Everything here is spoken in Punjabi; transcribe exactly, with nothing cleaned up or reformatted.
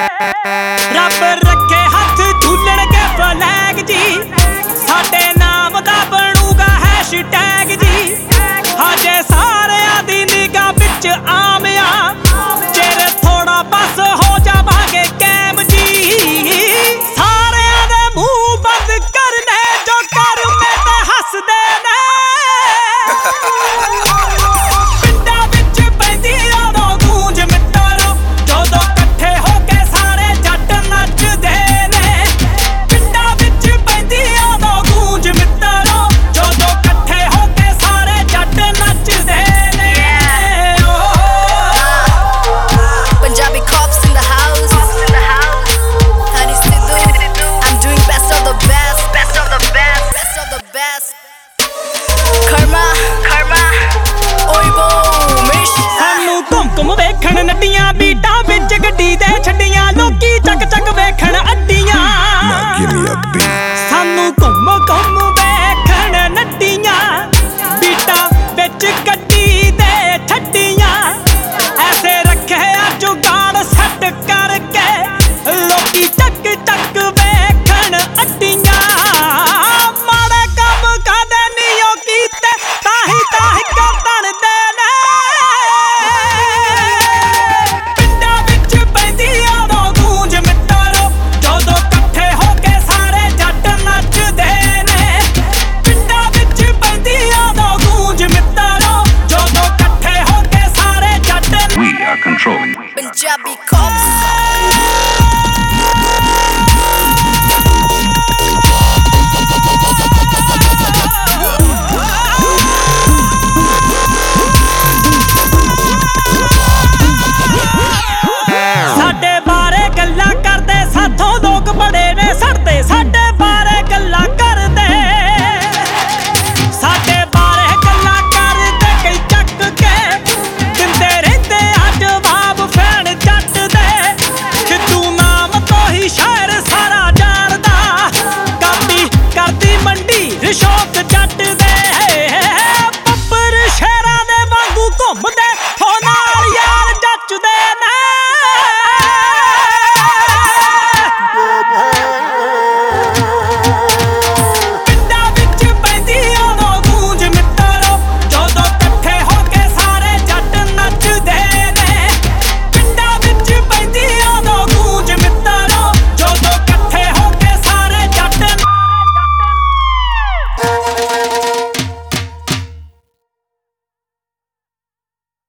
ਰੱਬ ਰੱਖੇ ਹੱਥ ਝੂਲਣ ਕੇ ਫਲੈਗ ਜੀ, ਸਾਡੇ ਨਾਮ ਦਾ ਬਣੂਗਾ ਹੈਸ਼ਟੈਗ ਜੀ। ਹਜੇ ਸਾਰਿਆਂ ਦੀ ਨਿਗਾਹ ਵਿੱਚ ਆਮਿਆ, ਚਿਰ ਥੋੜਾ ਬਸ ਹੋ ਜਾਵਾਂਗੇ ਕੈਮ ਜੀ। ਸਾਰਿਆਂ ਦੇ ਮੂੰਹ ਬੰਦ ਕਰਨੇ ਜੋ ਕਰ ਮੈਂ ਤਾਂ ਹੱਸਦੇ ਨੇ। ਪਿੰਡਾਂ ਵਿੱਚ ਪੈਂਦੀ ਉਦੋਂ ਗੂੰਜ ਮਿੱਤਰੋ, ਜਦੋਂ ਇਕੱਠੇ ਹੋ ਕੇ ਸਾਰੇ ਜੱਟ ਨੱਚਦੇ ਨੇ। ਪਿੰਡਾਂ ਵਿੱਚ ਪੈਂਦੀ ਉਦੋਂ ਗੂੰਜ ਮਿੱਤਰੋ, ਜਦੋਂ ਇਕੱਠੇ ਹੋ ਕੇ ਸਾਰੇ ਜੱਟ ਨੱਚਦੇ ਨੇ। Punjabi cops in the house. Honey Sidhu, I'm doing best of the best, best of the best, best of the best. Karma, karma, oi bo, mish. ਸਾਨੂੰ ਘੁੰਮ ਘੁੰਮ ਵੇਖਣ ਨੱਡੀਆਂ, ਬੀਟਾਂ ਵਿੱਚ ਗੱਡੀ ਦੇ ਛੱਡੀਆਂ, ਲੋਕੀ ਚੱਕ ਚੱਕ ਵੇਖਣ ਅੱਡੀਆਂ। Now give me a beat. ਸਾਨੂੰ ਘੁੰਮ ਘੁੰਮ ਵੇਖਣ ਨੱਡੀਆਂ, ਬੀਟਾਂ ਵਿੱਚ ਗੱਡੀ ਦੇ ਛੱਡੀਆਂ। ਐਸੇ ਰੱਖਿਆ ਜੁਗਾੜ ਸੈੱਟ ਕਰਕੇ, ਲੋਕੀ ਚੱਕ ਚੱਕ ਵੇਖਣ ਅੱਡੀਆਂ। ਮਾੜੇ ਕੰਮ ਕਾਦੇ ਨੀ ਉਹ ਕੀਤੇ, ਤਾਹੀਂ ਤਾਹੀਂ ਕਿਉਂ ਤਣਦੇ ਨੇ। ਪਿੰਡਾਂ ਵਿੱਚ ਪੈਂਦੀ ਉਦੋਂ ਗੂੰਜ ਮਿੱਤਰੋ, ਜਦੋਂ ਇਕੱਠੇ ਹੋ ਕੇ ਸਾਰੇ ਜੱਟ ਨੱਚਦੇ ਨੇ। ਪਿੰਡਾਂ ਵਿੱਚ ਪੈਂਦੀ ਉਦੋਂ ਗੂੰਜ ਮਿੱਤਰੋ, ਜਦੋਂ ਇਕੱਠੇ ਹੋ ਕੇ ਸਾਰੇ ਜੱਟ। We are controlling. Punjabi cops.